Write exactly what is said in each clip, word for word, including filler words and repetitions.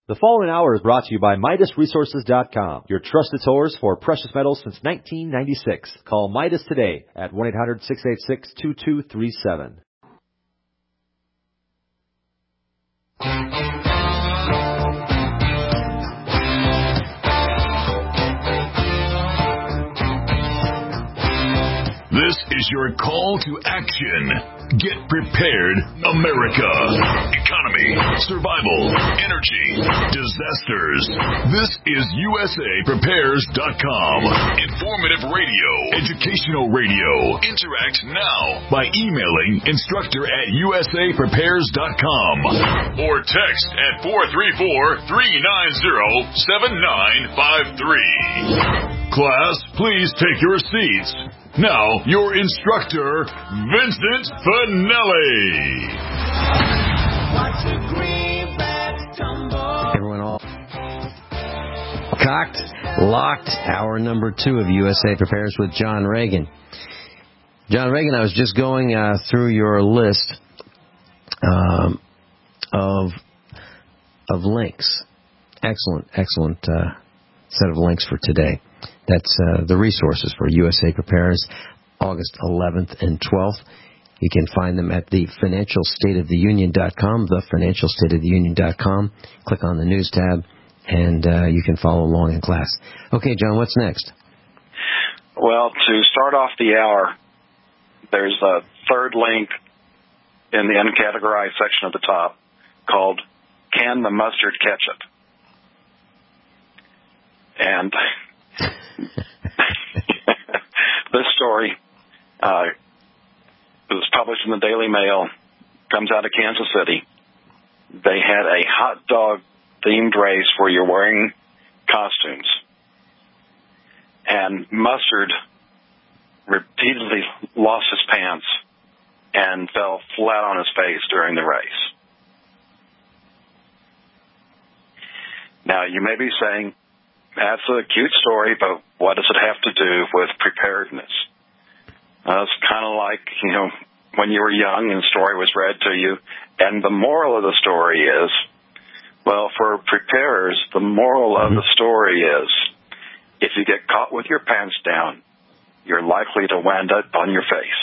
The following hour is brought to you by Midas Resources dot com, your trusted source for precious metals since nineteen ninety-six. Call Midas today at one eight hundred, six eight six, two two three seven. This is your call to action. Get prepared, America. Economy, survival, energy, disasters. This is U S A Prepares dot com. Informative radio, educational radio. Interact now by emailing instructor at U S A Prepares dot com or text at four three four, three nine zero, seven nine five three. Class, please take your seats. Now, your instructor, Vincent Finelli. Everyone all cocked, locked. Hour number two of U S A Prepares with John Reagan. John Reagan, I was just going uh, through your list um, of of links. Excellent, excellent uh, set of links for today. That's uh, the resources for U S A Prepares, August eleventh and twelfth. You can find them at the financial state of the union dot com, the financial state of the union dot com. Click on the news tab, and uh, you can follow along in class. Okay, John, what's next? Well, to start off the hour, there's a third link in the uncategorized section at the top called Can the Mustard Catch It? And this story uh, was published in the Daily Mail, comes out of Kansas City. They had a hot dog themed race where you're wearing costumes. And Mustard repeatedly lost his pants and fell flat on his face during the race. Now, you may be saying, that's a cute story, but what does it have to do with preparedness? Uh, it's kind of like, you know, when you were young and a story was read to you, and the moral of the story is, well, for preparers, the moral of the story is, if you get caught with your pants down, you're likely to wind up on your face.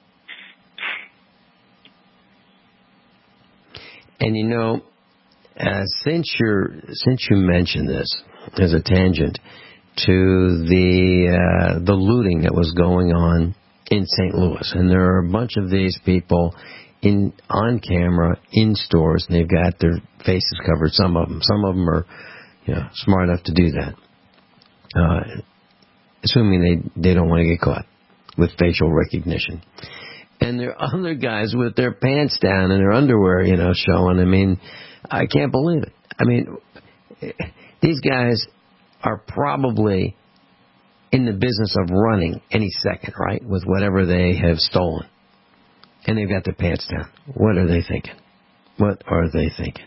And you know, uh, since you're since you mentioned this as a tangent to the uh, the looting that was going on in Saint Louis, and there are a bunch of these people in on camera in stores, and they've got their faces covered. Some of them, some of them are, you know, smart enough to do that, uh, assuming they they don't want to get caught with facial recognition. And there are other guys with their pants down and their underwear, you know, showing. I mean, I can't believe it. I mean, these guys are probably in the business of running any second, right, with whatever they have stolen. And they've got their pants down. What are they thinking? What are they thinking?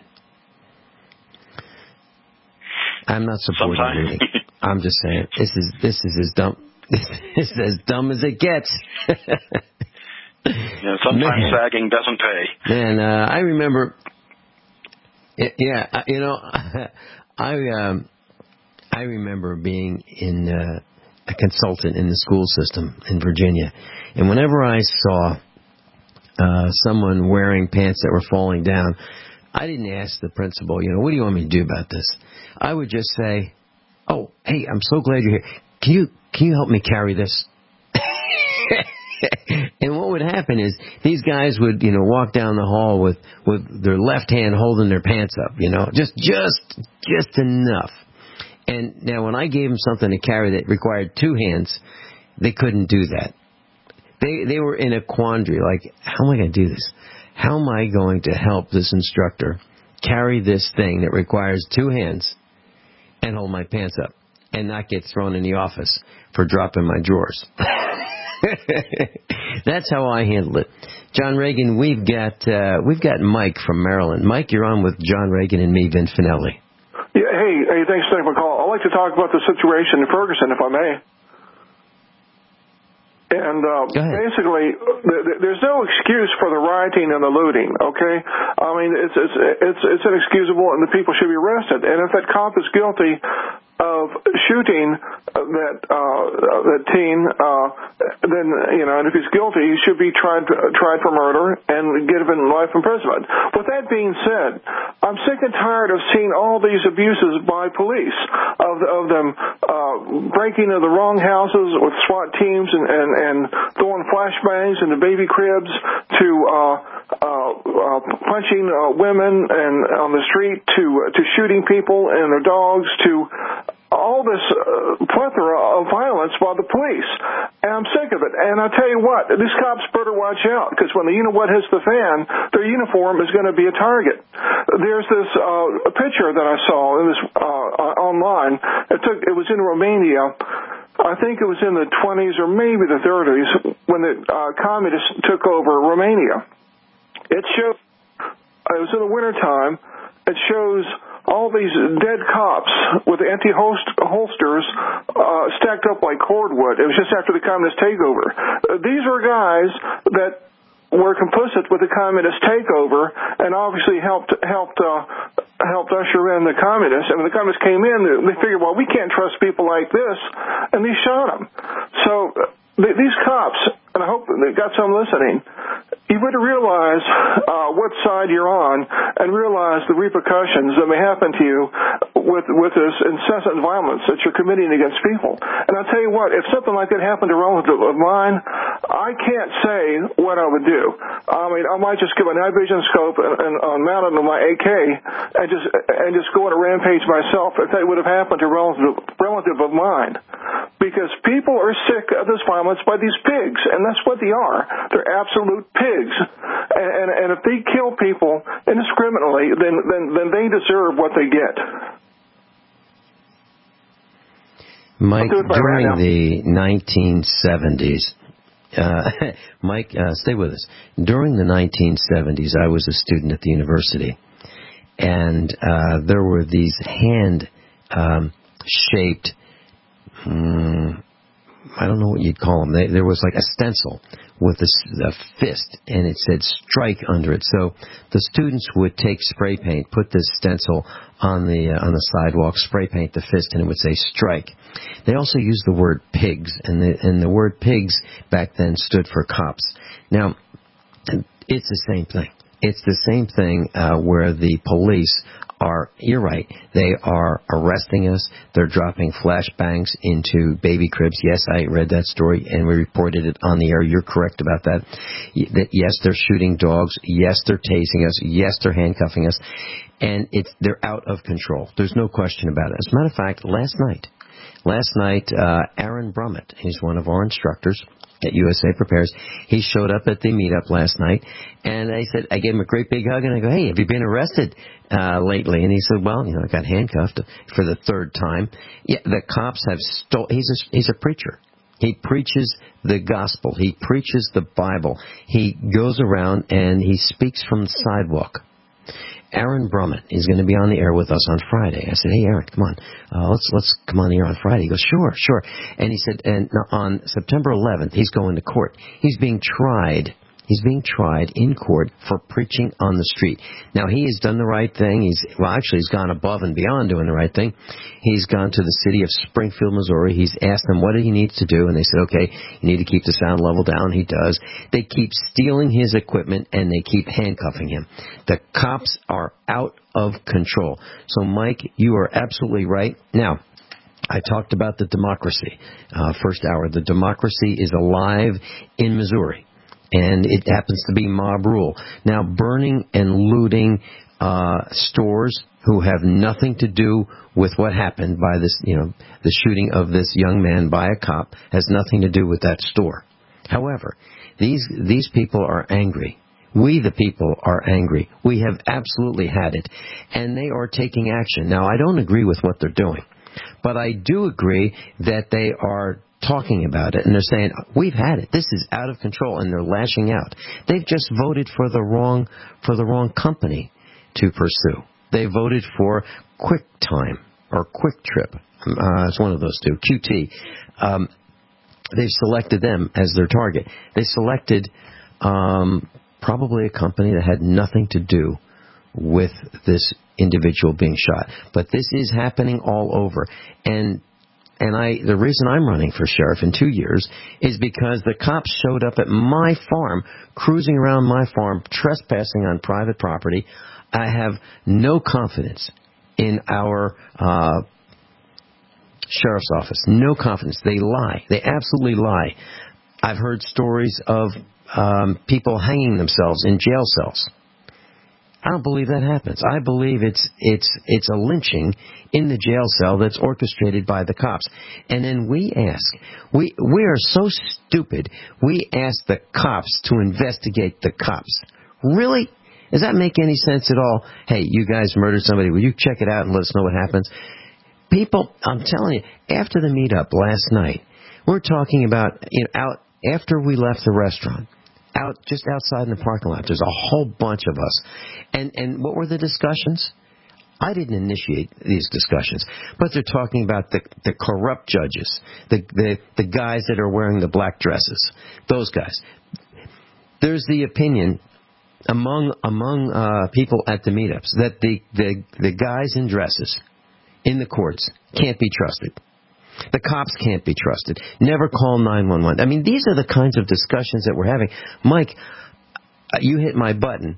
I'm not supporting Sometimes. looting. I'm just saying, this is this is as dumb this is as dumb as it gets. You know, sometimes Man. sagging doesn't pay. Man, uh, I remember, yeah, you know, I um, I remember being in uh, a consultant in the school system in Virginia, and whenever I saw uh, someone wearing pants that were falling down, I didn't ask the principal, you know, what do you want me to do about this? I would just say, oh, hey, I'm so glad you're here. Can you can you help me carry this? And what would happen is these guys would, you know, walk down the hall with, with their left hand holding their pants up, you know, just just just enough. And now when I gave them something to carry that required two hands, they couldn't do that. They they were in a quandary, like, how am I going to do this? How am I going to help this instructor carry this thing that requires two hands and hold my pants up and not get thrown in the office for dropping my drawers? That's how I handled it. John Reagan, we've got uh, we've got Mike from Maryland. Mike, you're on with John Reagan and me, Vin Finelli. Yeah, hey, hey, thanks for taking my call. I'd like to talk about the situation in Ferguson, if I may. And uh, basically, th- th- there's no excuse for the rioting and the looting. Okay, I mean it's it's it's it's inexcusable, and the people should be arrested. And if that cop is guilty of shooting that uh, that teen, uh, then you know, and if he's guilty, he should be tried tried for murder and given life imprisonment. With that being said, I'm sick and tired of seeing all these abuses by police of of them uh, breaking into the wrong houses with SWAT teams and and, and throwing flashbangs into baby cribs to uh, uh, uh, punching uh, women and on the street to uh, to shooting people and their dogs to all this uh, plethora of violence by the police. And I'm sick of it. And I tell you what, these cops better watch out, because when the you-know-what hits the fan, their uniform is going to be a target. There's this uh, picture that I saw in this uh, online. It took. It was in Romania. I think it was in the twenties or maybe the thirties when the uh, communists took over Romania. It showed. It was in the wintertime. It shows all these dead cops with anti-holsters uh, stacked up like cordwood. It was just after the communist takeover. Uh, these were guys that were complicit with the communist takeover and obviously helped helped uh, helped usher in the communists. And when the communists came in, they figured, well, we can't trust people like this, and they shot them. So uh, th- these cops, and I hope they got some listening, you better realize uh, what side you're on and realize the repercussions that may happen to you with with this incessant violence that you're committing against people. And I'll tell you what, if something like that happened to a relative of mine, I can't say what I would do. I mean, I might just give a night vision scope and, and uh, mount it on my A K and just and just go on a rampage myself if that would have happened to a relative, relative of mine. Because people are sick of this violence by these pigs, and that's what they are. They're absolute pigs. And, and, and if they kill people indiscriminately, then, then, then they deserve what they get. Mike, during right the nineteen seventies, uh, Mike, uh, stay with us. During the nineteen seventies, I was a student at the university, and uh, there were these hand-shaped, um, I don't know what you'd call them. They, there was like a stencil with a, a fist, and it said strike under it. So the students would take spray paint, put this stencil on the uh, on the sidewalk, spray paint the fist, and it would say strike. They also used the word pigs, and the, and the word pigs back then stood for cops. Now, it's the same thing. It's the same thing uh, where the police are, you're right, they are arresting us. They're dropping flashbangs into baby cribs. Yes, I read that story, and we reported it on the air. You're correct about that. That yes, they're shooting dogs. Yes, they're tasing us. Yes, they're handcuffing us. And it's they're out of control. There's no question about it. As a matter of fact, last night, last night, uh, Aaron Brummett, he's one of our instructors at U S A Prepares, he showed up at the meetup last night, and I said, I gave him a great big hug, and I go, hey, have you been arrested uh, lately? And he said, well, you know, I got handcuffed for the third time. Yeah, the cops have stole. He's a, he's a preacher. He preaches the gospel. He preaches the Bible. He goes around and he speaks from the sidewalk. Aaron Brummett is going to be on the air with us on Friday. I said, hey, Aaron, come on. Uh, let's let's come on the air on Friday. He goes, sure, sure. And he said, and on September eleventh, he's going to court. He's being tried. He's being tried in court for preaching on the street. Now, he has done the right thing. He's well, actually, he's gone above and beyond doing the right thing. He's gone to the city of Springfield, Missouri. He's asked them what he needs to do, and they said, okay, you need to keep the sound level down. He does. They keep stealing his equipment, and they keep handcuffing him. The cops are out of control. So, Mike, you are absolutely right. Now, I talked about the democracy, uh, first hour. The democracy is alive in Missouri. And it happens to be mob rule. Now, burning and looting uh, stores who have nothing to do with what happened by this, you know, the shooting of this young man by a cop has nothing to do with that store. However, these these people are angry. We, the people, are angry. We have absolutely had it. And they are taking action. Now, I don't agree with what they're doing. But I do agree that they are talking about it, and they're saying, we've had it. This is out of control, and they're lashing out. They've just voted for the wrong for the wrong company to pursue. They voted for QuickTime or Quick Trip. Uh, it's one of those two, Q T. Um, they've selected them as their target. They selected um, probably a company that had nothing to do with this individual being shot. But this is happening all over. And and I the reason I'm running for sheriff in two years is because the cops showed up at my farm, cruising around my farm, trespassing on private property. I have no confidence in our uh, sheriff's office. No confidence. They lie. They absolutely lie. I've heard stories of um, people hanging themselves in jail cells. I don't believe that happens. I believe it's it's it's a lynching in the jail cell that's orchestrated by the cops. And then we ask, we we are so stupid, we ask the cops to investigate the cops. Really? Does that make any sense at all? Hey, you guys murdered somebody. Will you check it out and let us know what happens? People, I'm telling you, after the meetup last night, we're talking about, you know, out after we left the restaurant, out just outside in the parking lot, there's a whole bunch of us. And and what were the discussions? I didn't initiate these discussions, but they're talking about the the corrupt judges, the the the guys that are wearing the black dresses, those guys. There's the opinion among among uh, people at the meetups that the, the the guys in dresses in the courts can't be trusted. The cops can't be trusted. Never call nine one one. I mean, these are the kinds of discussions that we're having. Mike, you hit my button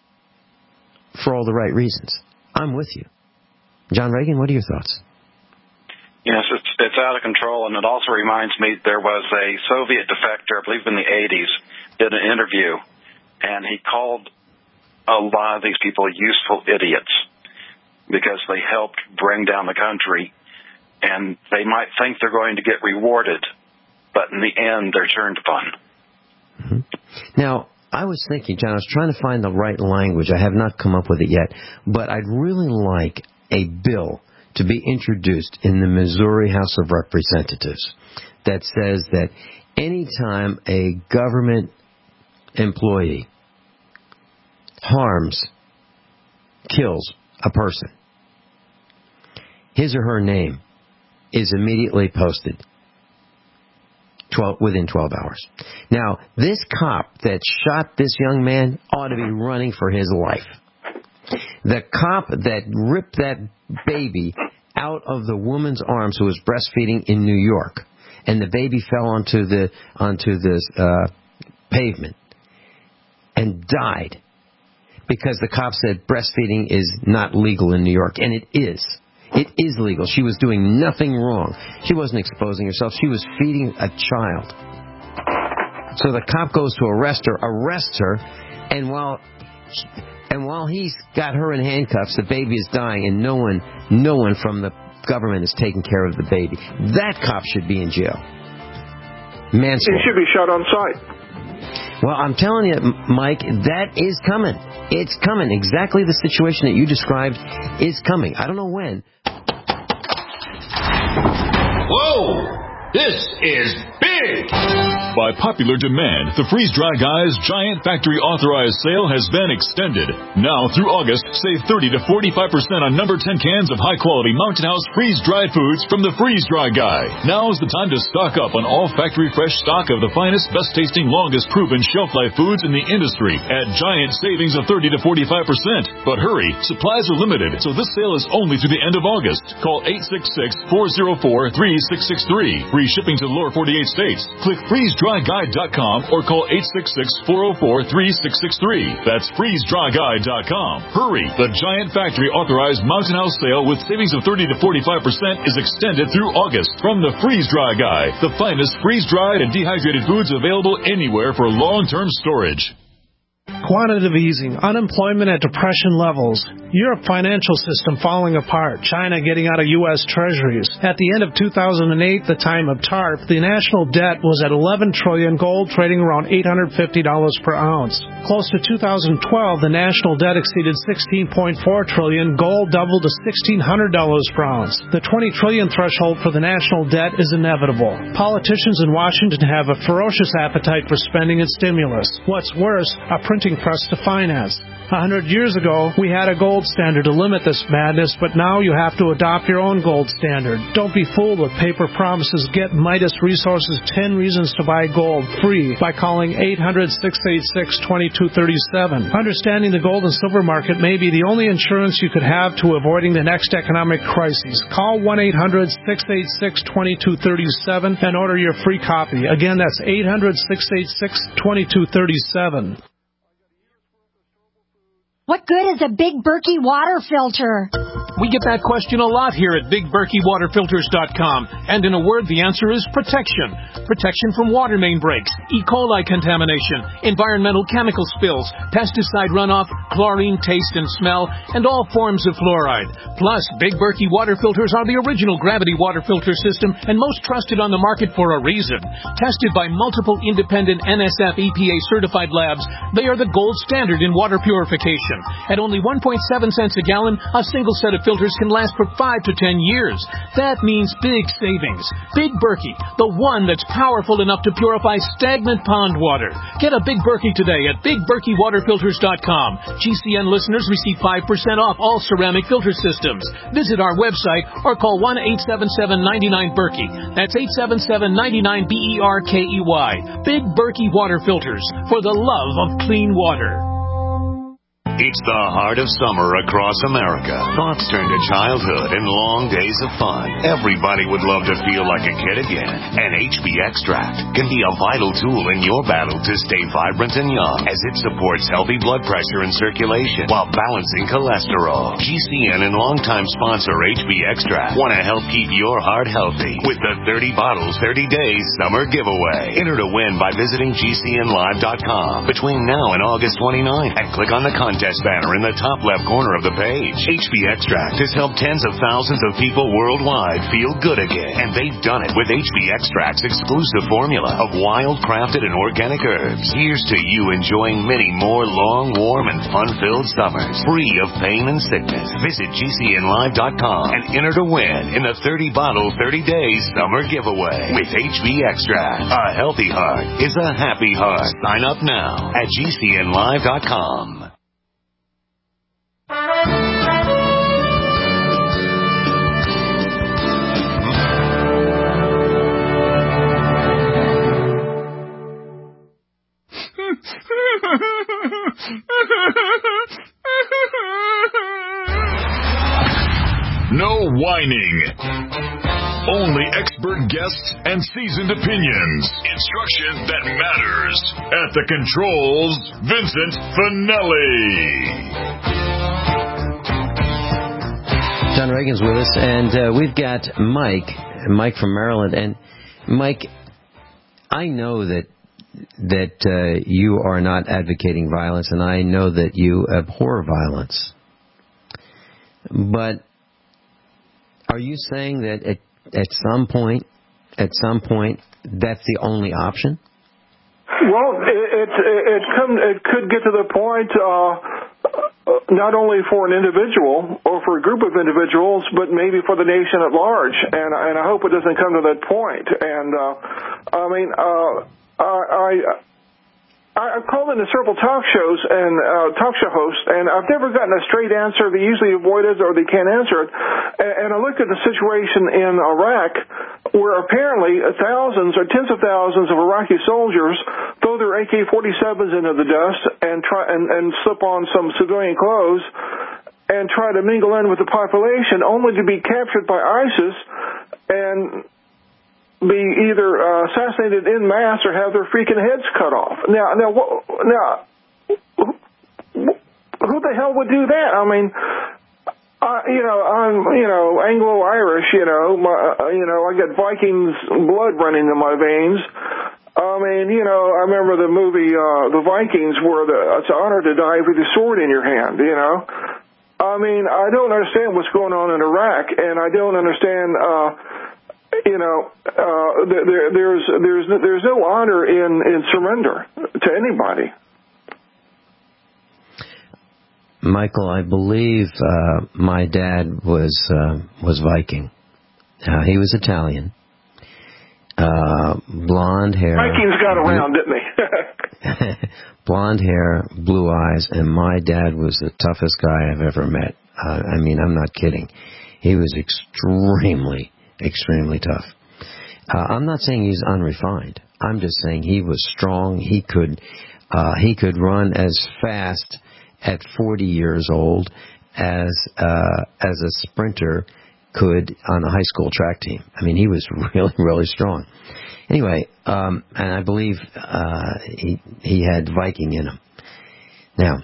for all the right reasons. I'm with you. John Reagan, what are your thoughts? Yes, it's, it's out of control, and it also reminds me there was a Soviet defector, I believe in the eighties, did an interview, and he called a lot of these people useful idiots because they helped bring down the country, and they might think they're going to get rewarded, but in the end, they're turned upon. Mm-hmm. Now, I was thinking, John, I was trying to find the right language. I have not come up with it yet, but I'd really like a bill to be introduced in the Missouri House of Representatives that says that anytime a government employee harms, kills a person, his or her name is immediately posted twelve, within twelve hours. Now, this cop that shot this young man ought to be running for his life. The cop that ripped that baby out of the woman's arms who was breastfeeding in New York, and the baby fell onto the onto the uh, pavement and died because the cop said breastfeeding is not legal in New York, and it is. It is legal. She was doing nothing wrong. She wasn't exposing herself. She was feeding a child. So the cop goes to arrest her, arrests her, and while and while he's got her in handcuffs, the baby is dying, and no one, no one from the government is taking care of the baby. That cop should be in jail. Manslaughter. He should be shot on sight. Well, I'm telling you, Mike, that is coming. It's coming. Exactly the situation that you described is coming. I don't know when. Whoa! This is big! By popular demand, the Freeze Dry Guy's Giant Factory Authorized Sale has been extended. Now through August, save thirty to forty-five percent on number ten cans of high-quality Mountain House freeze-dried foods from the Freeze Dry Guy. Now's the time to stock up on all factory fresh stock of the finest, best-tasting, longest-proven shelf-life foods in the industry at giant savings of thirty to forty-five percent. But hurry, supplies are limited, so this sale is only through the end of August. Call eight six six, four oh four, three six six three. Free shipping to the lower forty-eight states. Click freeze dry guide dot com or call eight six six, four oh four, three six six three. That's freeze dry guide dot com. Hurry! The Giant Factory Authorized Mountain House Sale with savings of thirty to forty-five percent is extended through August from the Freeze Dry Guy, the finest freeze-dried and dehydrated foods available anywhere for long-term storage. Quantitative easing, unemployment at depression levels, Europe financial system falling apart, China getting out of U S treasuries. At the end of two thousand eight, the time of TARP, the national debt was at eleven trillion dollars, gold trading around eight hundred fifty dollars per ounce. Close to two thousand twelve, the national debt exceeded sixteen point four trillion dollars, gold doubled to sixteen hundred dollars per ounce. The twenty trillion dollars threshold for the national debt is inevitable. Politicians in Washington have a ferocious appetite for spending and stimulus. What's worse, a printing press to finance. A hundred years ago, we had a gold standard to limit this madness, but now you have to adopt your own gold standard. Don't be fooled with paper promises. Get Midas Resources ten Reasons to Buy Gold free by calling eight hundred, six eight six, two two three seven. Understanding the gold and silver market may be the only insurance you could have to avoiding the next economic crisis. Call one eight hundred, six eight six, two two three seven and order your free copy. Again, that's eight hundred, six eight six, two two three seven. What good is a Big Berkey water filter? We get that question a lot here at big berkey water filters dot com. And in a word, the answer is protection. Protection from water main breaks, E. coli contamination, environmental chemical spills, pesticide runoff, chlorine taste and smell, and all forms of fluoride. Plus, Big Berkey water filters are the original gravity water filter system and most trusted on the market for a reason. Tested by multiple independent N S F E P A certified labs, they are the gold standard in water purification. At only one point seven cents a gallon, a single set of filters can last for five to ten years. That means big savings. Big Berkey, the one that's powerful enough to purify stagnant pond water. Get a Big Berkey today at big berkey water filters dot com. G C N listeners receive five percent off all ceramic filter systems. Visit our website or call one eight seven seven, nine nine, Berkey. That's eight seven seven, nine nine, B E R K E Y. Big Berkey Water Filters, for the love of clean water. It's the heart of summer across America. Thoughts turn to childhood and long days of fun. Everybody would love to feel like a kid again. And H B Extract can be a vital tool in your battle to stay vibrant and young, as it supports healthy blood pressure and circulation while balancing cholesterol. G C N and longtime sponsor H B Extract want to help keep your heart healthy with the thirty bottles, thirty days summer giveaway. Enter to win by visiting G C N live dot com between now and August twenty-ninth and click on the contest banner in the top left corner of the page. H B Extract has helped tens of thousands of people worldwide feel good again, and they've done it with H B Extract's exclusive formula of wild, crafted, and organic herbs. Here's to you enjoying many more long, warm, and fun-filled summers, free of pain and sickness. Visit G C N live dot com and enter to win in the thirty bottle, thirty days summer giveaway with H B Extract. A healthy heart is a happy heart. Sign up now at G C N live dot com. No whining. Only expert guests and seasoned opinions. Instruction that matters. At the controls, Vincent Finelli. John Reagan's with us, and uh, we've got Mike, Mike from Maryland. And Mike, I know that that uh, you are not advocating violence, and I know that you abhor violence. But are you saying that at, at some point, at some point, that's the only option? Well, it it it, come, it could get to the point, uh, not only for an individual or for a group of individuals, but maybe for the nation at large. And and I hope it doesn't come to that point. And uh, I mean, uh, I. I I've called into several talk shows and uh, talk show hosts, and I've never gotten a straight answer. They usually avoid it or they can't answer it. And, and I looked at the situation in Iraq, where apparently thousands or tens of thousands of Iraqi soldiers throw their A K forty-sevens into the dust and try and, and slip on some civilian clothes and try to mingle in with the population, only to be captured by ISIS and be either uh, assassinated en masse or have their freaking heads cut off. Now, now, now, who the hell would do that? I mean, uh, you know, I'm, you know, Anglo-Irish. You know, my, uh, you know, I got Vikings blood running in my veins. I mean, you know, I remember the movie uh, The Vikings, where the, it's an honor to die with a sword in your hand. You know, I mean, I don't understand what's going on in Iraq, and I don't understand. Uh, You know, uh, there, there's there's there's no honor in, in surrender to anybody. Michael, I believe uh, my dad was uh, was Viking. Uh, he was Italian, uh, blonde hair. Vikings got around, didn't they? blonde hair, blue eyes, and my dad was the toughest guy I've ever met. Uh, I mean, I'm not kidding. He was extremely, extremely tough. Uh, I'm not saying he's unrefined. I'm just saying he was strong. He could, uh, he could run as fast at forty years old as uh, as a sprinter could on a high school track team. I mean, he was really, really strong. Anyway, um, and I believe uh, he he had Viking in him. Now,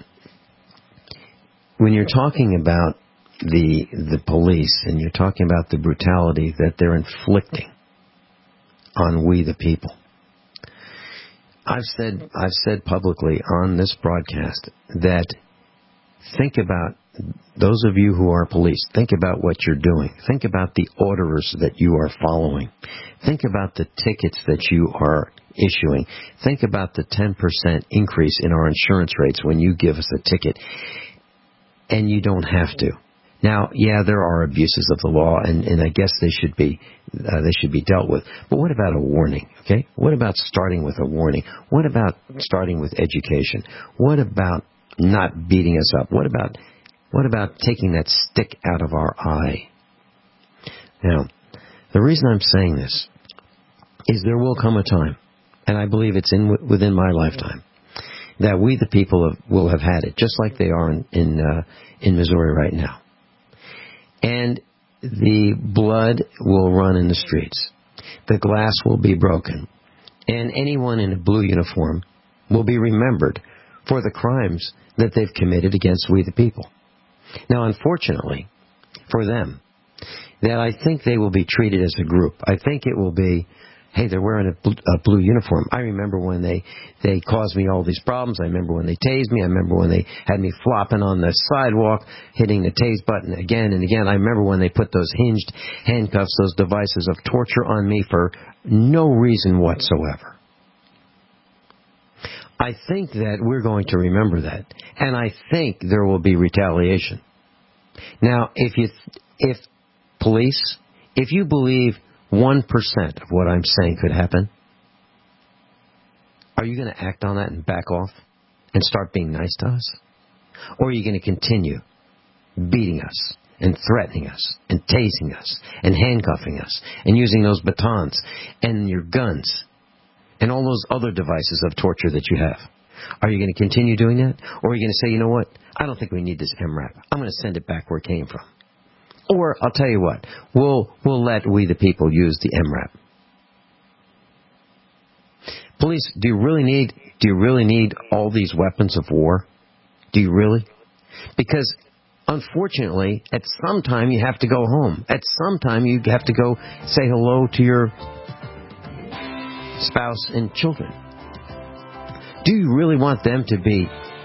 when you're talking about the the police and you're talking about the brutality that they're inflicting on we the people, I've said I've said publicly on this broadcast that think about those of you who are police. Think about what you're doing. Think about the orders that you are following. Think about the tickets that you are issuing. Think about the ten percent increase in our insurance rates when you give us a ticket. And you don't have to. Now, yeah, there are abuses of the law, and, and I guess they should be uh, they should be dealt with. But what about a warning? Okay, what about starting with a warning? What about starting with education? What about not beating us up? What about what about taking that stick out of our eye? Now, the reason I'm saying this is there will come a time, and I believe it's in within my lifetime, that we the people have, will have had it, just like they are in in, uh, in Missouri right now. And the blood will run in the streets. The glass will be broken. And anyone in a blue uniform will be remembered for the crimes that they've committed against we the people. Now, unfortunately, for them, that I think they will be treated as a group. I think it will be, hey, they're wearing a blue, a blue uniform. I remember when they, they caused me all these problems. I remember when they tased me. I remember when they had me flopping on the sidewalk, hitting the tase button again and again. I remember when they put those hinged handcuffs, those devices of torture on me for no reason whatsoever. I think that we're going to remember that. And I think there will be retaliation. Now, if you, if police, if you believe one percent of what I'm saying could happen, are you going to act on that and back off and start being nice to us? Or are you going to continue beating us and threatening us and tasing us and handcuffing us and using those batons and your guns and all those other devices of torture that you have? Are you going to continue doing that? Or are you going to say, you know what, I don't think we need this M RAP. I'm going to send it back where it came from. Or, I'll tell you what, we'll we'll let we the people use the M RAP. Police, do you really need do you really need all these weapons of war? Do you really? Because, unfortunately, at some time you have to go home. At some time you have to go say hello to your spouse and children. Do you really want them to be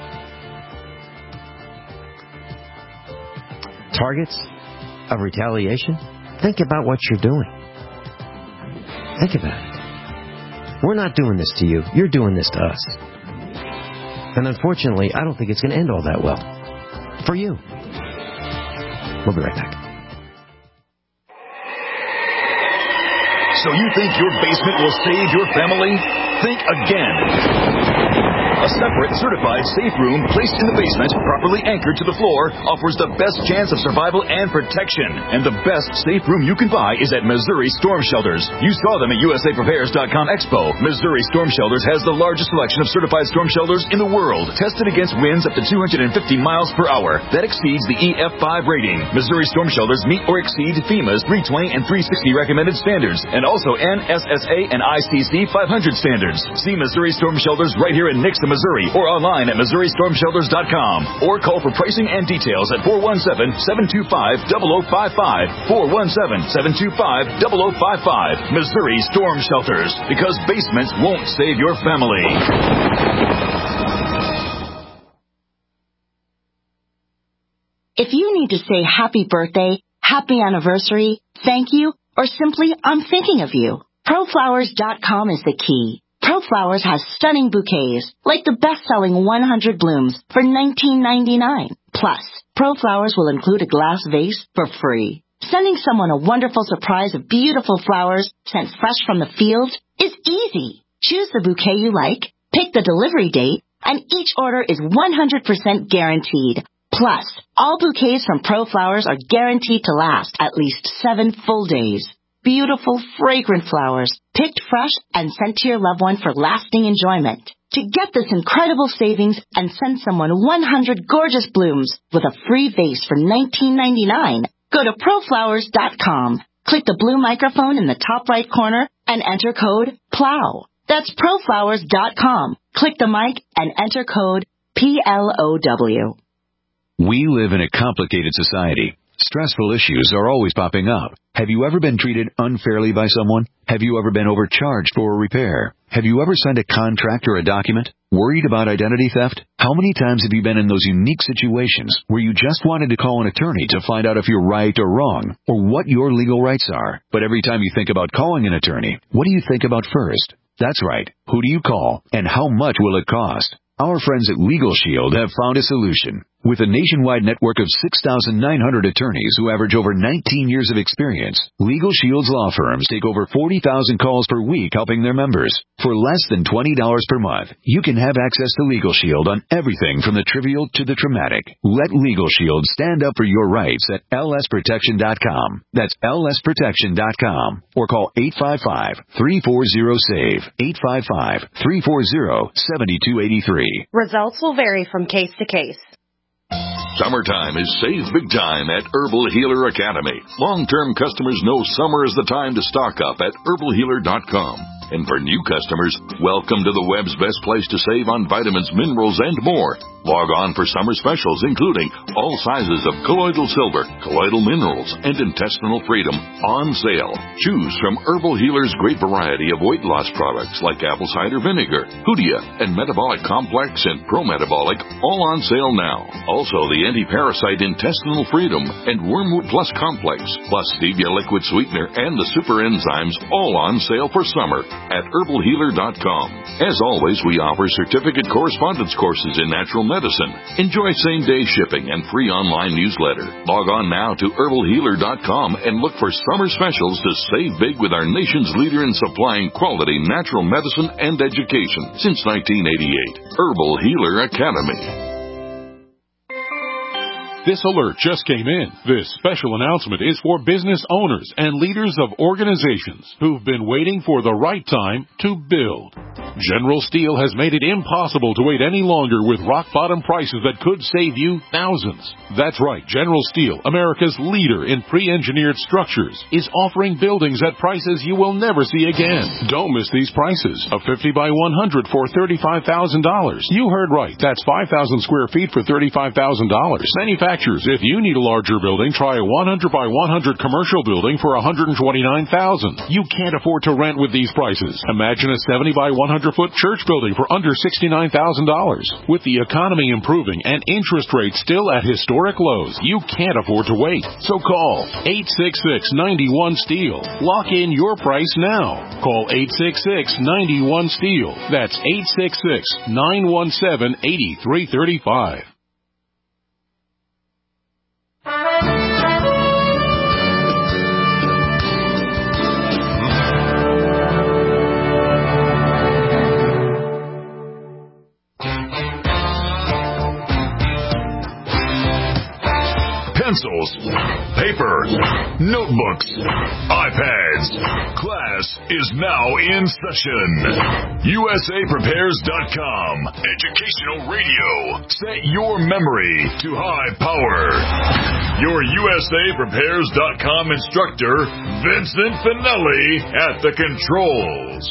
targets of retaliation? Think about what you're doing. Think about it. We're not doing this to you. You're doing this to us. And unfortunately, I don't think it's going to end all that well. For you. We'll be right back. So you think your basement will save your family? Think again. A separate, certified safe room placed in the basement, properly anchored to the floor, offers the best chance of survival and protection. And the best safe room you can buy is at Missouri Storm Shelters. You saw them at U S A Prepares dot com Expo. Missouri Storm Shelters has the largest selection of certified storm shelters in the world, tested against winds up to two hundred fifty miles per hour. That exceeds the E F five rating. Missouri Storm Shelters meet or exceed FEMA's three twenty and three sixty recommended standards, and also N S S A and I C C five hundred standards. See Missouri Storm Shelters right here in Nixon, Missouri, or online at Missouri Storm Shelters dot com, or call for pricing and details at four one seven, seven two five, zero zero five five, four one seven, seven two five, zero zero five five. Missouri Storm Shelters, because basements won't save your family. If you need to say happy birthday, happy anniversary, thank you, or simply I'm thinking of you, Pro Flowers dot com is the key. ProFlowers has stunning bouquets, like the best-selling one hundred blooms for nineteen ninety-nine. Plus, ProFlowers will include a glass vase for free. Sending someone a wonderful surprise of beautiful flowers sent fresh from the field is easy. Choose the bouquet you like, pick the delivery date, and each order is one hundred percent guaranteed. Plus, all bouquets from ProFlowers are guaranteed to last at least seven full days. Beautiful, fragrant flowers, picked fresh and sent to your loved one for lasting enjoyment. To get this incredible savings and send someone one hundred gorgeous blooms with a free vase for nineteen ninety-nine, go to proflowers dot com. Click the blue microphone in the top right corner and enter code PLOW. That's proflowers dot com. Click the mic and enter code P L O W. We live in a complicated society. Stressful issues are always popping up. Have you ever been treated unfairly by someone? Have you ever been overcharged for a repair? Have you ever signed a contract or a document? Worried about identity theft? How many times have you been in those unique situations where you just wanted to call an attorney to find out if you're right or wrong, or what your legal rights are? But every time you think about calling an attorney, what do you think about first? That's right. Who do you call, and how much will it cost? Our friends at Legal Shield have found a solution. With a nationwide network of six thousand nine hundred attorneys who average over nineteen years of experience, Legal Shield's law firms take over forty thousand calls per week helping their members. For less than twenty dollars per month, you can have access to Legal Shield on everything from the trivial to the traumatic. Let Legal Shield stand up for your rights at L S protection dot com. That's L S protection dot com. Or call eight five five, three four zero, S A V E, eight five five, three four zero, seven two eight three. Results will vary from case to case. Summertime is save big time at Herbal Healer Academy. Long-term customers know summer is the time to stock up at herbal healer dot com. And for new customers, welcome to the web's best place to save on vitamins, minerals, and more. Log on for summer specials, including all sizes of colloidal silver, colloidal minerals, and intestinal freedom on sale. Choose from Herbal Healer's great variety of weight loss products like apple cider vinegar, Hoodia, and Metabolic Complex and Pro-Metabolic, all on sale now. Also, the anti-parasite intestinal freedom and Wormwood Plus Complex, plus Stevia liquid sweetener and the super enzymes, all on sale for summer at herbal healer dot com. As always, we offer certificate correspondence courses in natural medicine. Enjoy same-day shipping and free online newsletter. Log on now to herbal healer dot com and look for summer specials to save big with our nation's leader in supplying quality natural medicine and education since nineteen eighty-eight. Herbal Healer Academy. This alert just came in. This special announcement is for business owners and leaders of organizations who've been waiting for the right time to build. General Steel has made it impossible to wait any longer with rock-bottom prices that could save you thousands. That's right, General Steel, America's leader in pre-engineered structures, is offering buildings at prices you will never see again. Don't miss these prices. A fifty by one hundred for thirty-five thousand dollars. You heard right. That's five thousand square feet for thirty-five thousand dollars. Manufacturers, if you need a larger building, try a one hundred by one hundred commercial building for one hundred twenty-nine thousand dollars. You can't afford to rent with these prices. Imagine a seventy by one hundred foot church building for under sixty-nine thousand dollars. With the economy improving and interest rates still at historic lows, you can't afford to wait. So call eight six six, nine one, STEEL. Lock in your price now. Call eight six six, nine one, STEEL. That's eight six six, nine one seven, eight three three five. Pencils, paper, notebooks, iPads. Class is now in session. U S A Prepares dot com. Educational radio. Set your memory to high power. Your U S A Prepares dot com instructor, Vincent Finelli, at the controls.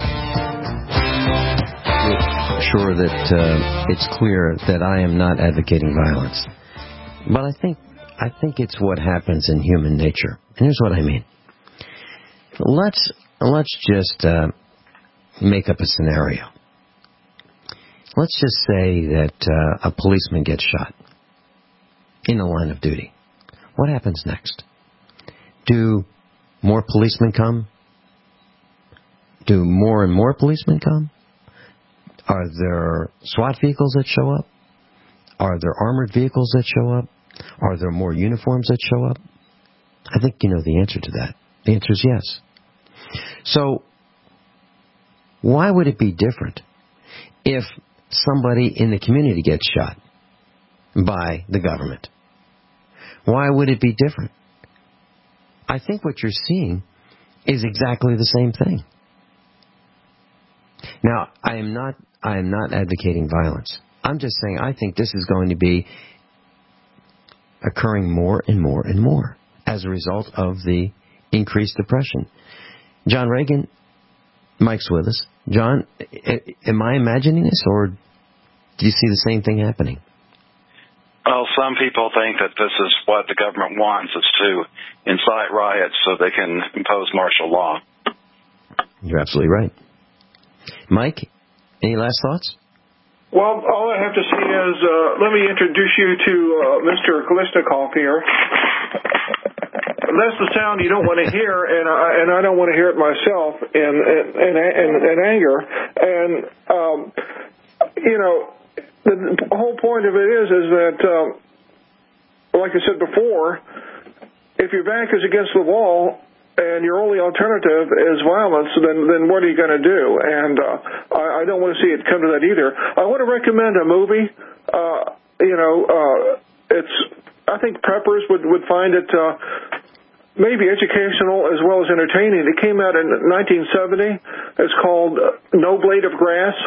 Sure that uh, it's clear that I am not advocating violence. But I think I think it's what happens in human nature. And here's what I mean. Let's let's just uh, make up a scenario. Let's just say that uh, a policeman gets shot in the line of duty. What happens next? Do more policemen come? Do more and more policemen come? Are there SWAT vehicles that show up? Are there armored vehicles that show up? Are there more uniforms that show up? I think you know the answer to that. The answer is yes. So, why would it be different if somebody in the community gets shot by the government. Why would it be different? I think what you're seeing is exactly the same thing. Now, I am not I am not advocating violence. I'm just saying I think this is going to be occurring more and more and more as a result of the increased depression. John Reagan, Mike's with us. John, am I imagining this, or do you see the same thing happening? Well, some people think that this is what the government wants, is to incite riots so they can impose martial law. You're absolutely right. Mike, any last thoughts? Well, all I have to say is, uh, let me introduce you to uh, Mister Kalishnikov here. That's the sound you don't want to hear, and I, and I don't want to hear it myself in in, in, in, in anger. And, um, you know, the whole point of it is, is that, um, like I said before, if your back is against the wall and your only alternative is violence, then then what are you going to do? And uh, I, I don't want to see it come to that either. I want to recommend a movie. Uh, you know, uh, it's I think preppers would, would find it uh, maybe educational as well as entertaining. It came out in nineteen seventy. It's called No Blade of Grass.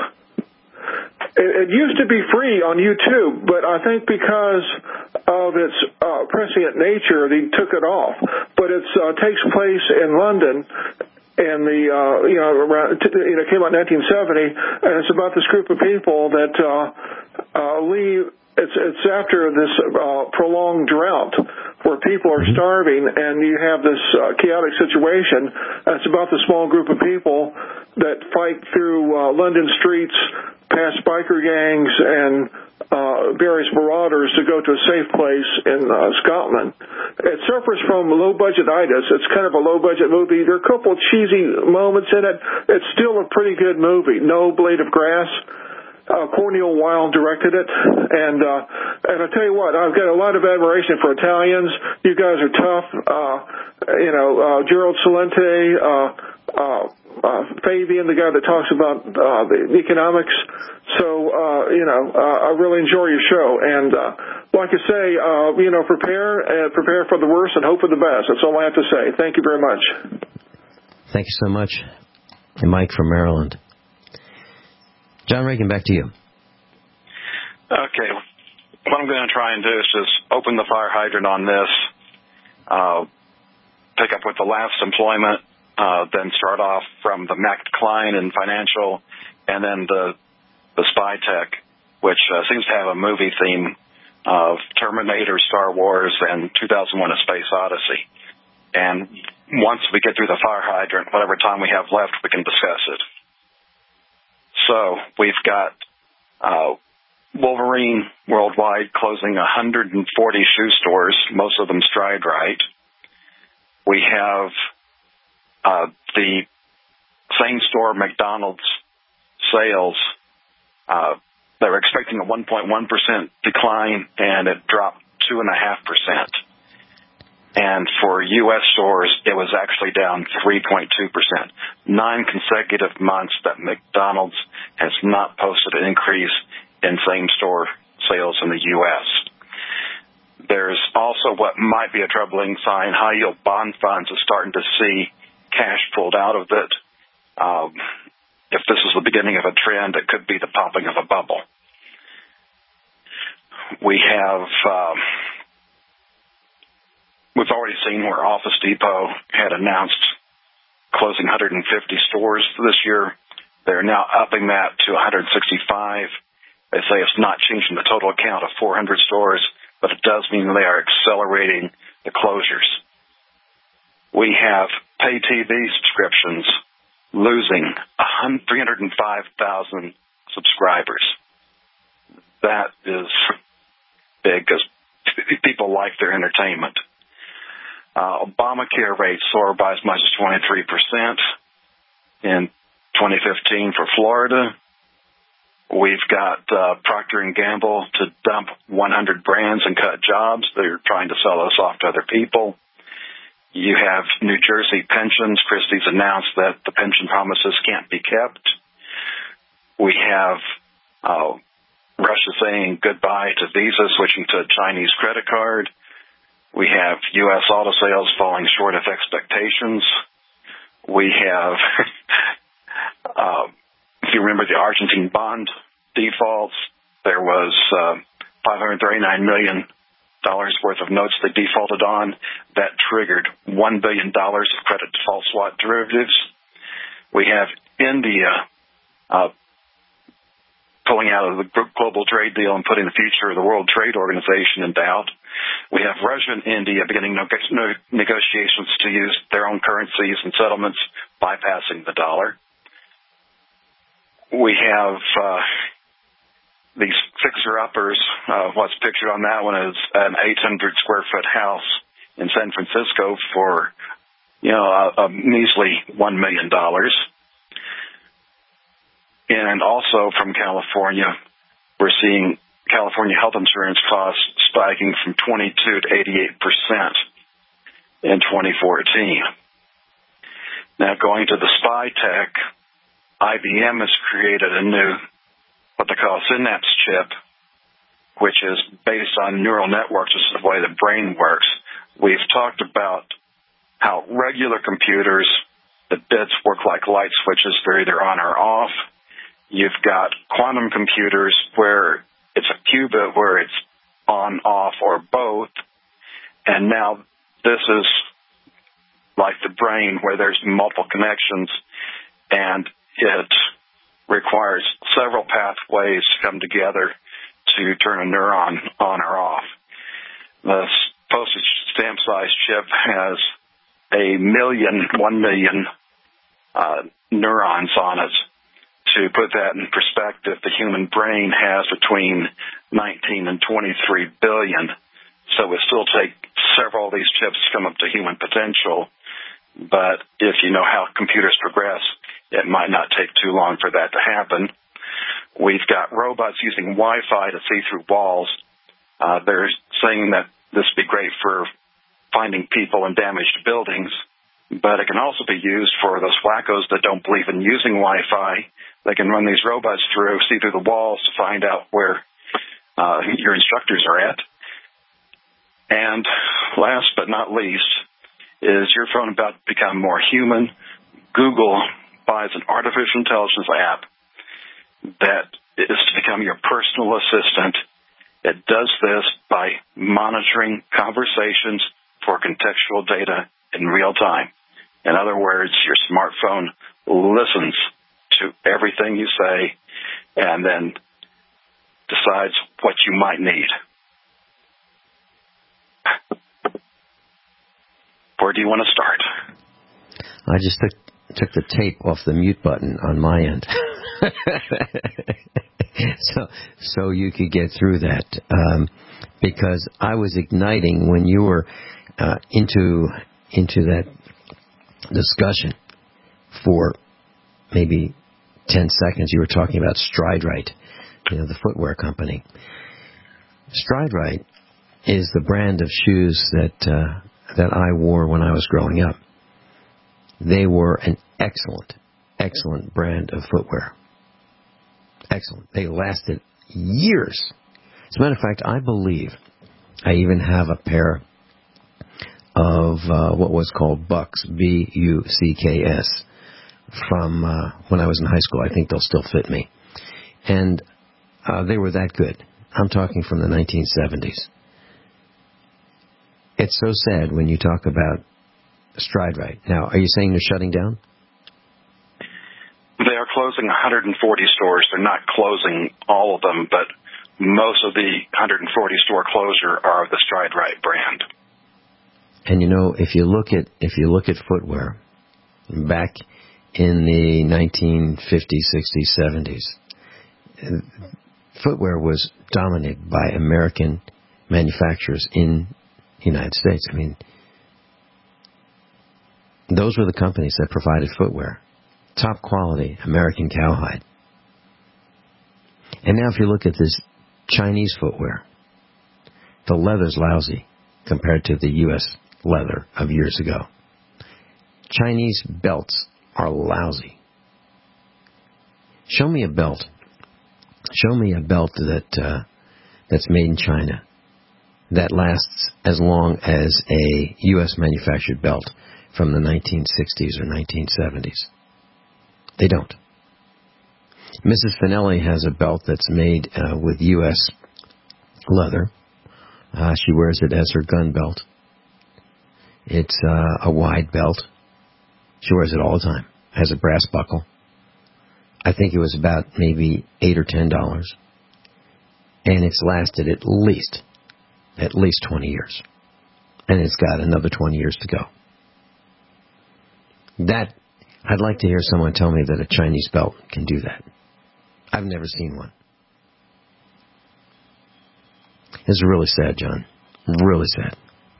It used to be free on YouTube, but I think because of its uh, prescient nature, they took it off. But it uh, takes place in London, and the uh, you know around you know came out in nineteen seventy, and it's about this group of people that uh, uh, leave. It's it's after this uh, prolonged drought where people are starving, and you have this uh, chaotic situation. And it's about the small group of people that fight through uh, London streets, past biker gangs and uh, various marauders to go to a safe place in uh, Scotland. It suffers from low-budget-itis. It's kind of a low-budget movie. There are a couple of cheesy moments in it. It's still a pretty good movie. No Blade of Grass. Uh, Cornel Wilde directed it, and uh, and I tell you what, I've got a lot of admiration for Italians. You guys are tough. Uh, you know, uh, Gerald Celente, uh, uh, uh, Fabian, the guy that talks about uh, the economics. So, uh, you know, uh, I really enjoy your show, and uh, like I say, uh, you know, prepare and prepare for the worst and hope for the best. That's all I have to say. Thank you very much. Thank you so much, Mike from Maryland. John Reagan, back to you. Okay. What I'm going to try and do is just open the fire hydrant on this, uh, pick up with the last employment, uh, then start off from the Mac decline in financial, and then the the spy tech, which uh, seems to have a movie theme of Terminator, Star Wars, and two thousand one: A Space Odyssey. And once we get through the fire hydrant, whatever time we have left, we can discuss it. So we've got uh, Wolverine Worldwide closing one hundred forty shoe stores, most of them Stride Right. We have uh, the same-store McDonald's sales. Uh, they were expecting a one point one percent decline, and it dropped two point five percent. And for U S stores, it was actually down three point two percent. Nine consecutive months that McDonald's has not posted an increase in same-store sales in the U S. There's also what might be a troubling sign. High-yield bond funds are starting to see cash pulled out of it. Um, if this is the beginning of a trend, it could be the popping of a bubble. We have... Um, We've already seen where Office Depot had announced closing one hundred fifty stores this year. They're now upping that to one hundred sixty-five. They say it's not changing the total count of four hundred stores, but it does mean they are accelerating the closures. We have pay T V subscriptions losing three hundred five thousand subscribers. That is big because people like their entertainment. Uh, Obamacare rates soar by as much as twenty-three percent in twenty fifteen for Florida. We've got uh, Procter and Gamble to dump one hundred brands and cut jobs. They're trying to sell us off to other people. You have New Jersey pensions. Christie's announced that the pension promises can't be kept. We have Uh, Russia saying goodbye to Visa, switching to a Chinese credit card. We have U S auto sales falling short of expectations. We have, uh, if you remember the Argentine bond defaults, there was uh, five hundred thirty-nine million dollars worth of notes they defaulted on. That triggered one billion dollars of credit default swap derivatives. We have India uh, pulling out of the global trade deal and putting the future of the World Trade Organization in doubt. We have Russia and India beginning negotiations to use their own currencies and settlements, bypassing the dollar. We have uh, these fixer-uppers. Uh, what's pictured on that one is an eight hundred square foot house in San Francisco for, you know, a, a measly one million dollars. And also from California, we're seeing California health insurance costs spiking from twenty-two to eighty-eight percent in twenty fourteen. Now, going to the spy tech, I B M has created a new, what they call a synapse chip, which is based on neural networks. This is the way the brain works. We've talked about how regular computers, the bits work like light switches. They're either on or off. You've got quantum computers where it's a qubit where it's on, off, or both. And now this is like the brain where there's multiple connections, and it requires several pathways to come together to turn a neuron on or off. The postage stamp size chip has a million, one million uh, neurons on it. To put that in perspective, the human brain has between nineteen and twenty-three billion. So it still take several of these chips to come up to human potential. But if you know how computers progress, it might not take too long for that to happen. We've got robots using Wi-Fi to see through walls. Uh, they're saying that this would be great for finding people in damaged buildings, but it can also be used for those wackos that don't believe in using Wi-Fi. They can run these robots through, see through the walls to find out where uh, your instructors are at. And last but not least, is your phone about to become more human? Google buys an artificial intelligence app that is to become your personal assistant. It does this by monitoring conversations for contextual data in real time. In other words, your smartphone listens to everything you say and then decides what you might need. Where do you want to start? I just took, took the tape off the mute button on my end. so so you could get through that. Um, because I was igniting when you were uh, into into that discussion for maybe ten seconds. You were talking about StrideRite, you know, the footwear company. StrideRite is the brand of shoes that uh, that I wore when I was growing up. They were an excellent, excellent brand of footwear. Excellent. They lasted years. As a matter of fact, I believe I even have a pair of uh, what was called Bucks, B U C K S, from uh, when I was in high school. I think they'll still fit me. And uh, they were that good. I'm talking from the nineteen seventies. It's so sad when you talk about StrideRite. Now, are you saying they're shutting down? They are closing one hundred forty stores. They're not closing all of them, but most of the one hundred forty store closure are the StrideRite brand. And you know, if you look at if you look at footwear back in the nineteen fifties, sixties, seventies, footwear was dominated by American manufacturers in the United States. I mean, those were the companies that provided footwear. Top quality American cowhide. And now if you look at this Chinese footwear, the leather's lousy compared to the U S leather of years ago. Chinese belts are lousy. Show me a belt Show me a belt that uh, that's made in China that lasts as long as a U S manufactured belt from the nineteen sixties or nineteen seventies. They don't. Missus Finelli has a belt that's made uh, with U S leather. Uh, she wears it as her gun belt. It's uh, a wide belt. She wears it all the time. Has a brass buckle. I think it was about maybe eight or ten dollars, and it's lasted at least, at least twenty years, and it's got another twenty years to go. That I'd like to hear someone tell me that a Chinese belt can do that. I've never seen one. It's really sad, John. Really sad.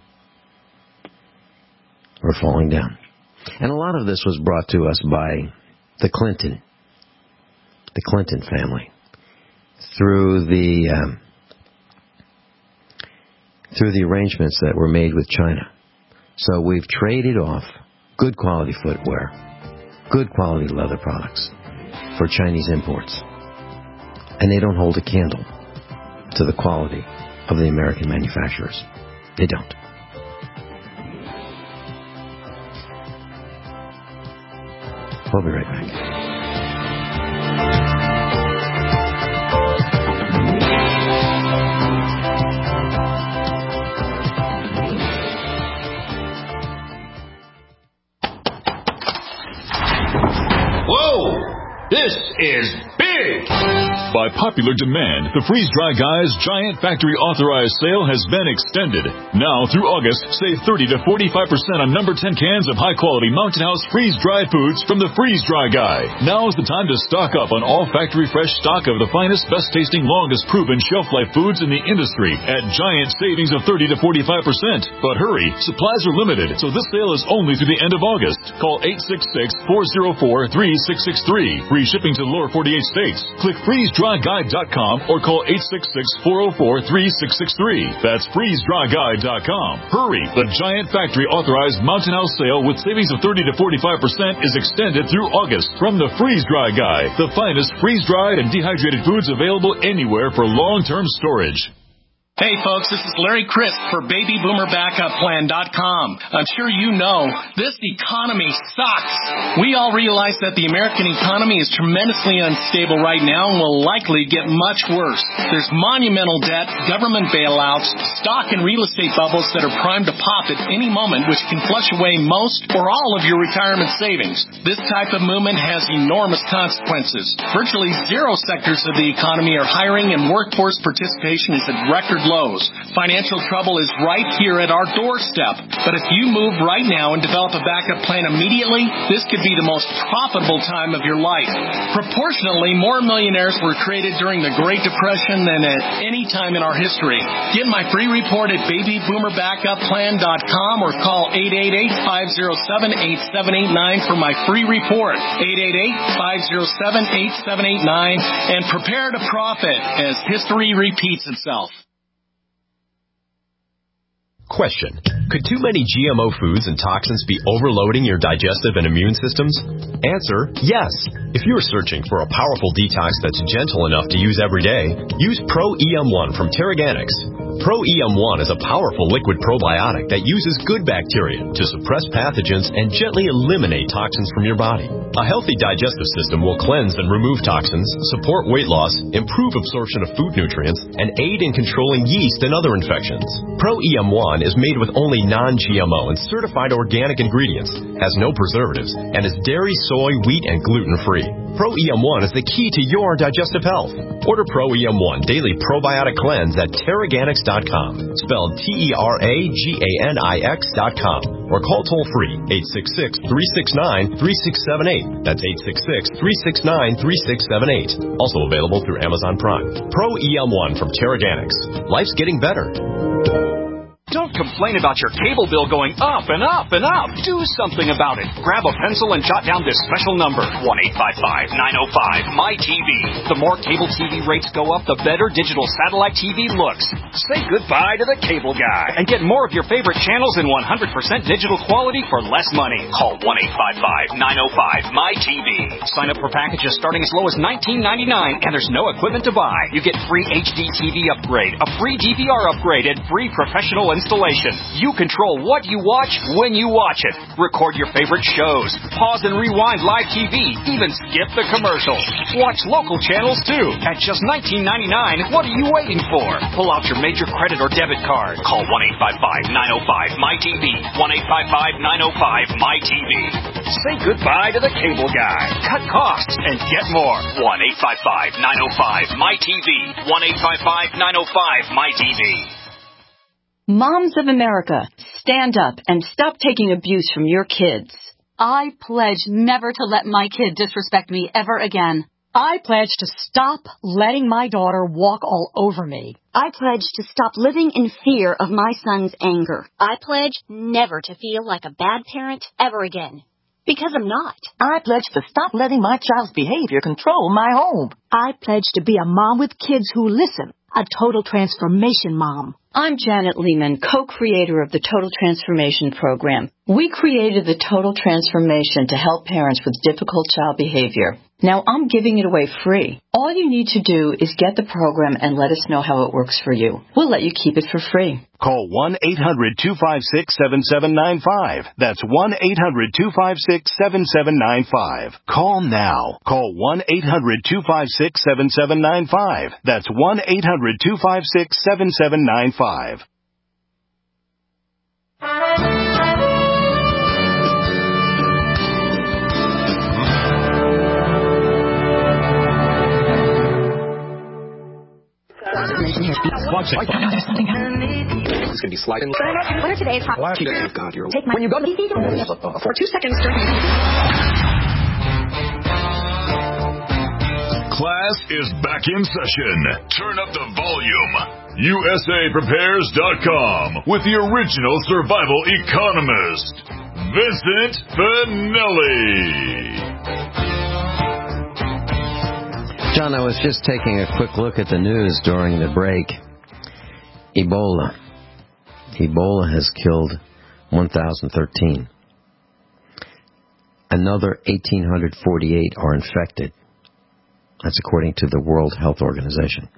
We're falling down. And a lot of this was brought to us by the Clinton, the Clinton family, through the um, through the arrangements that were made with China. So we've traded off good quality footwear, good quality leather products for Chinese imports. And they don't hold a candle to the quality of the American manufacturers. They don't. We'll be right back. This is big! By popular demand, the Freeze Dry Guy's Giant Factory Authorized Sale has been extended. Now through August, save thirty to forty-five percent on number ten cans of high-quality Mountain House freeze-dried foods from the Freeze Dry Guy. Now is the time to stock up on all factory fresh stock of the finest, best-tasting, longest-proven shelf-life foods in the industry at giant savings of thirty to forty-five percent. But hurry, supplies are limited, so this sale is only through the end of August. Call eight six six, four oh four, three six six three. Free shipping to the lower forty-eight states. Click freeze dry guide dot com or call eight six six, four oh four, three six six three. That's freeze dry guide dot com. Hurry! The Giant Factory Authorized Mountain House Sale with savings of thirty to forty-five percent is extended through August from the Freeze Dry Guy, the finest freeze-dried and dehydrated foods available anywhere for long-term storage. Hey folks, this is Larry Crisp for baby boomer backup plan dot com. I'm sure you know, this economy sucks. We all realize that the American economy is tremendously unstable right now and will likely get much worse. There's monumental debt, government bailouts, stock and real estate bubbles that are primed to pop at any moment, which can flush away most or all of your retirement savings. This type of movement has enormous consequences. Virtually zero sectors of the economy are hiring and workforce participation is at record lows. Financial trouble is right here at our doorstep. But if you move right now and develop a backup plan immediately, this could be the most profitable time of your life. Proportionally, more millionaires were created during the Great Depression than at any time in our history. Get my free report at baby boomer backup plan dot com or call eight eight eight, five oh seven, eight seven eight nine for my free report. eight eight eight, five oh seven, eight seven eight nine and prepare to profit as history repeats itself. Question. Could too many G M O foods and toxins be overloading your digestive and immune systems? Answer, yes. If you're searching for a powerful detox that's gentle enough to use every day, use Pro E M one from Terraganics. Pro E M one is a powerful liquid probiotic that uses good bacteria to suppress pathogens and gently eliminate toxins from your body. A healthy digestive system will cleanse and remove toxins, support weight loss, improve absorption of food nutrients, and aid in controlling yeast and other infections. Pro E M one is made with only non-G M O and certified organic ingredients, has no preservatives, and is dairy, soy, wheat, and gluten-free. Pro E M one is the key to your digestive health. Order Pro E M one Daily Probiotic Cleanse at Terraganics dot com, spelled T E R A G A N I X dot com, or call toll-free eight six six, three six nine, three six seven eight. That's eight six six, three six nine, three six seven eight. Also available through Amazon Prime. Pro E M one from Terraganics. Life's getting better. Don't complain about your cable bill going up and up and up. Do something about it. Grab a pencil and jot down this special number, one eight five five, nine oh five, M Y T V. The more cable T V rates go up, the better digital satellite T V looks. Say goodbye to the cable guy and get more of your favorite channels in one hundred percent digital quality for less money. Call one eight five five, nine oh five, M Y T V. Sign up for packages starting as low as nineteen ninety-nine, and there's no equipment to buy. You get free H D T V upgrade, a free D V R upgrade, and free professional installation. You control what you watch when you watch it. Record your favorite shows. Pause and rewind live T V. Even skip the commercials. Watch local channels too. At just nineteen ninety-nine, what are you waiting for? Pull out your major credit or debit card. Call one eight five five, nine oh five, M Y T V. one eight five five, nine oh five, M Y T V. Say goodbye to the cable guy. Cut costs and get more. one eight five five, nine oh five, M Y T V. one eight five five, nine oh five, M Y T V. Moms of America, stand up and stop taking abuse from your kids. I pledge never to let my kid disrespect me ever again. I pledge to stop letting my daughter walk all over me. I pledge to stop living in fear of my son's anger. I pledge never to feel like a bad parent ever again. Because I'm not. I pledge to stop letting my child's behavior control my home. I pledge to be a mom with kids who listen. A total transformation mom. I'm Janet Lehman, co-creator of the Total Transformation Program. We created the Total Transformation to help parents with difficult child behavior. Now I'm giving it away free. All you need to do is get the program and let us know how it works for you. We'll let you keep it for free. Call one eight hundred, two five six, seven seven nine five. That's one eight hundred, two five six, seven seven nine five. Call now. Call one eight hundred, two five six, seven seven nine five. That's one eight hundred, two five six, seven seven nine five. It's going to be sliding. What are today's hot? God, you're Take my when you go to for two seconds. Class is back in session. Turn up the volume. U S A Prepares dot com with the original survival economist, Vincent Finelli. John, I was just taking a quick look at the news during the break. Ebola. Ebola has killed one thousand thirteen. Another one thousand eight hundred forty-eight are infected. That's according to the World Health Organization.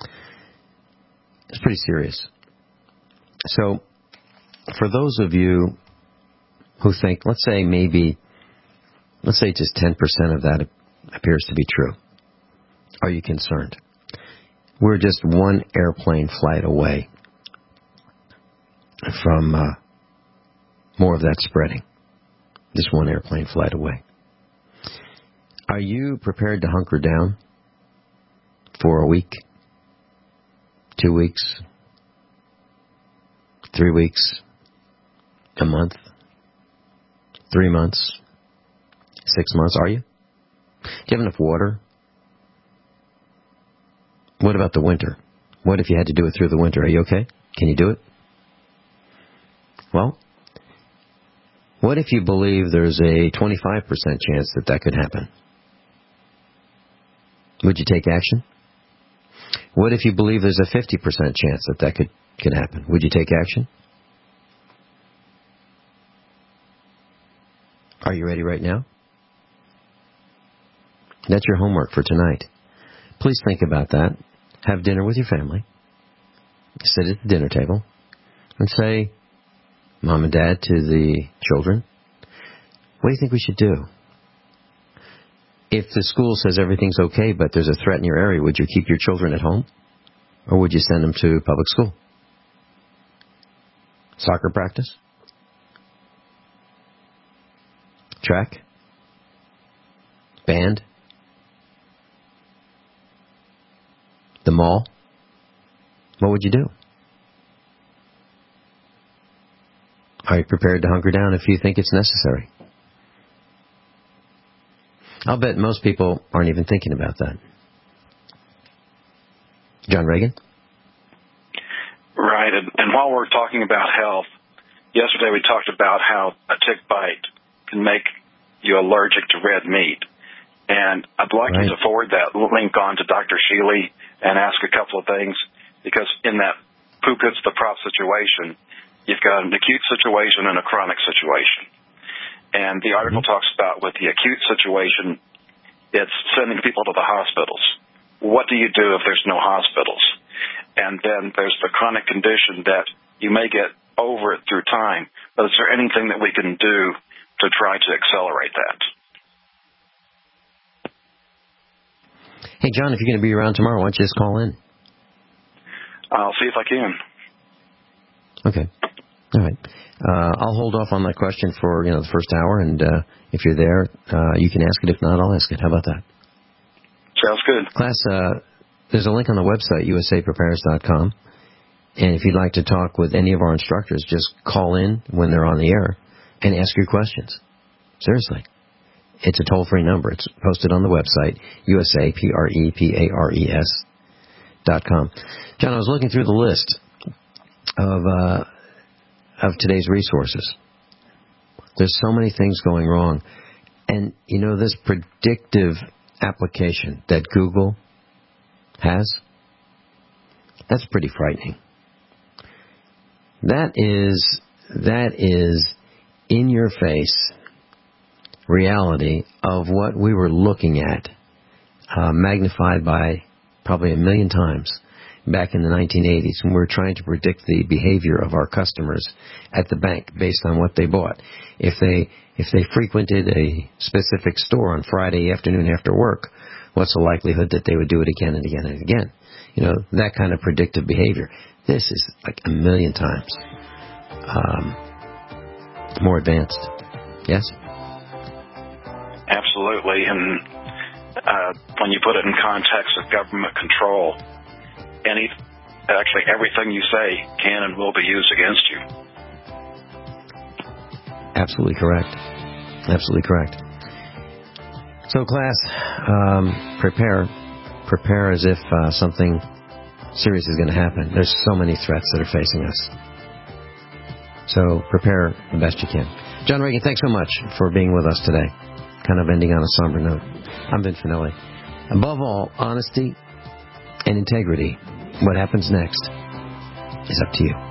It's pretty serious. So, for those of you who think, let's say maybe, let's say just ten percent of that appears to be true. Are you concerned? We're just one airplane flight away from uh, more of that spreading. Just one airplane flight away. Are you prepared to hunker down for a week, two weeks, three weeks, a month, three months, six months? Are you? Do you have enough water? What about the winter? What if you had to do it through the winter? Are you okay? Can you do it? Well, what if you believe there's a twenty-five percent chance that that could happen? Would you take action? What if you believe there's a fifty percent chance that that could, could happen? Would you take action? Are you ready right now? That's your homework for tonight. Please think about that. Have dinner with your family. Sit at the dinner table and say, Mom and Dad, to the children, what do you think we should do? If the school says everything's okay, but there's a threat in your area, would you keep your children at home? Or would you send them to public school? Soccer practice? Track? Band? The mall? What would you do? Are you prepared to hunker down if you think it's necessary? I'll bet most people aren't even thinking about that. John Reagan? Right. right. And, and while we're talking about health, yesterday we talked about how a tick bite can make you allergic to red meat. And I'd like right. you to forward that link on to Doctor Shealy and ask a couple of things, because in that who gets the prop situation, you've got an acute situation and a chronic situation. And the article mm-hmm. talks about with the acute situation, it's sending people to the hospitals. What do you do if there's no hospitals? And then there's the chronic condition that you may get over it through time, but is there anything that we can do to try to accelerate that? Hey, John, if you're going to be around tomorrow, why don't you just call in? I'll see if I can. Okay. All right. Uh, I'll hold off on my question for, you know, the first hour, and uh, if you're there, uh, you can ask it. If not, I'll ask it. How about that? Sounds good. Class, uh, there's a link on the website, U S A prepares dot com, and if you'd like to talk with any of our instructors, just call in when they're on the air and ask your questions. Seriously. It's a toll-free number. It's posted on the website, U S A, P R E P A R E S dot com. John, I was looking through the list of uh, of today's resources. There's so many things going wrong. And, you know, this predictive application that Google has, that's pretty frightening. That is, that is in-your-face reality of what we were looking at, uh, magnified by probably a million times back in the nineteen eighties, when we were trying to predict the behavior of our customers at the bank based on what they bought. If they if they frequented a specific store on Friday afternoon after work, what's the likelihood that they would do it again and again and again? You know, that kind of predictive behavior. This is like a million times um, more advanced. Yes? Absolutely. And uh, when you put it in context of government control, any actually everything you say can and will be used against you. Absolutely correct. Absolutely correct. So, class, um, prepare. Prepare as if uh, something serious is going to happen. There's so many threats that are facing us. So, prepare the best you can. John Reagan, thanks so much for being with us today. Kind of ending on a somber note. I'm Vin Finelli. Above all, honesty and integrity. What happens next is up to you.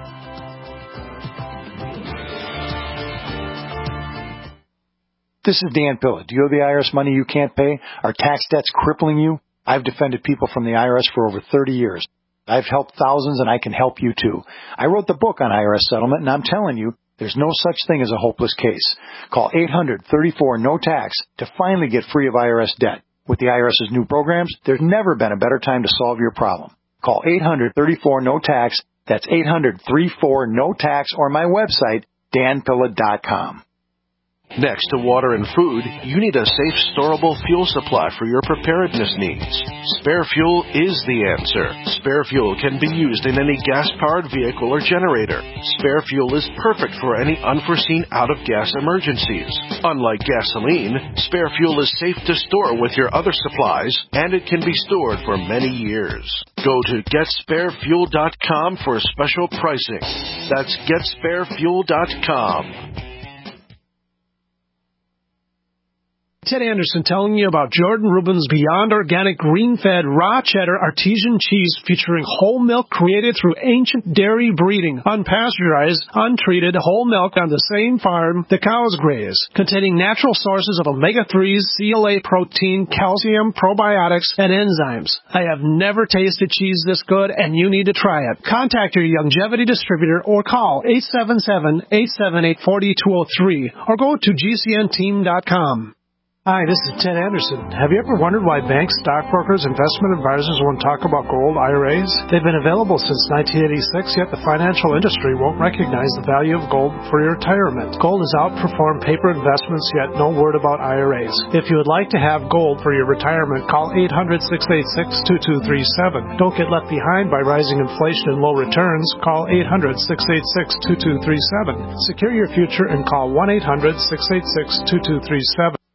This is Dan Pilla. Do you owe the I R S money you can't pay? Are tax debts crippling you? I've defended people from the I R S for over thirty years. I've helped thousands, and I can help you too. I wrote the book on I R S settlement, and I'm telling you, there's no such thing as a hopeless case. Call eight hundred, thirty-four, no tax to finally get free of I R S debt. With the IRS's new programs, there's never been a better time to solve your problem. Call eight hundred, thirty-four, no tax. That's eight hundred, thirty-four, no tax, or my website, dan pilla dot com. Next to water and food, you need a safe, storable fuel supply for your preparedness needs. Spare Fuel is the answer. Spare Fuel can be used in any gas-powered vehicle or generator. Spare Fuel is perfect for any unforeseen out-of-gas emergencies. Unlike gasoline, Spare Fuel is safe to store with your other supplies, and it can be stored for many years. Go to get spare fuel dot com for special pricing. That's get spare fuel dot com. Ted Anderson telling you about Jordan Rubin's Beyond Organic Green-Fed Raw Cheddar Artesian Cheese featuring whole milk created through ancient dairy breeding, unpasteurized, untreated whole milk on the same farm the cows graze, containing natural sources of omega threes, C L A protein, calcium, probiotics, and enzymes. I have never tasted cheese this good, and you need to try it. Contact your Longevity distributor or call eight seven seven, eight seven eight, four two zero three or go to G C N team dot com. Hi, this is Ted Anderson. Have you ever wondered why banks, stockbrokers, investment advisors won't talk about gold I R As? They've been available since nineteen eighty-six, yet the financial industry won't recognize the value of gold for your retirement. Gold has outperformed paper investments, yet no word about I R As. If you would like to have gold for your retirement, call eight hundred, six eight six, two two three seven. Don't get left behind by rising inflation and low returns. Call eight hundred, six eight six, two two three seven. Secure your future and call one eight hundred, six eight six, two two three seven.